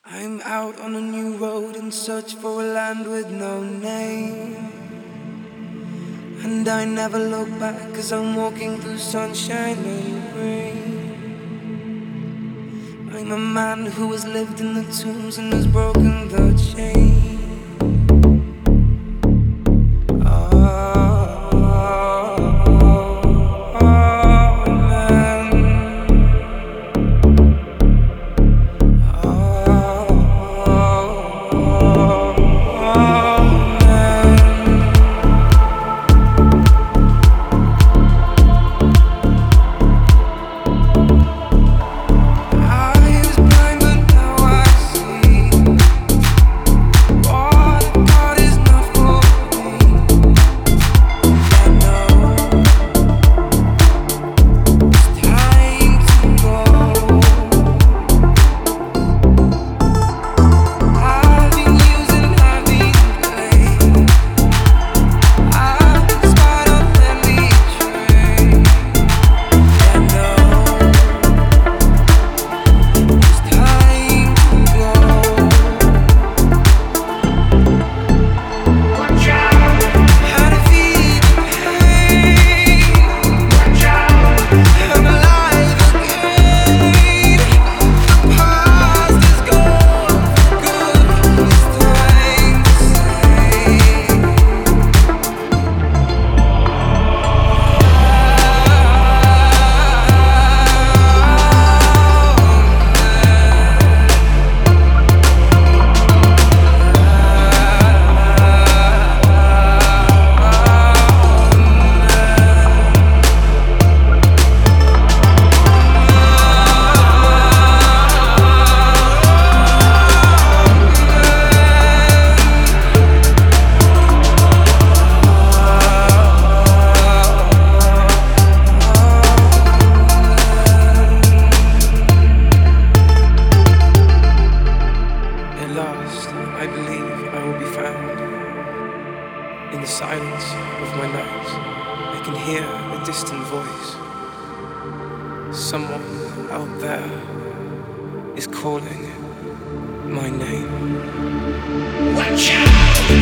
I'm out on a new road in search for a land with no name. And I never look back as I'm walking through sunshine and rain. I'm a man who has lived in the tombs and has broken the chain. I believe I will be found. In the silence of my night, I can hear a distant voice. Someone out there is calling my name. Watch out!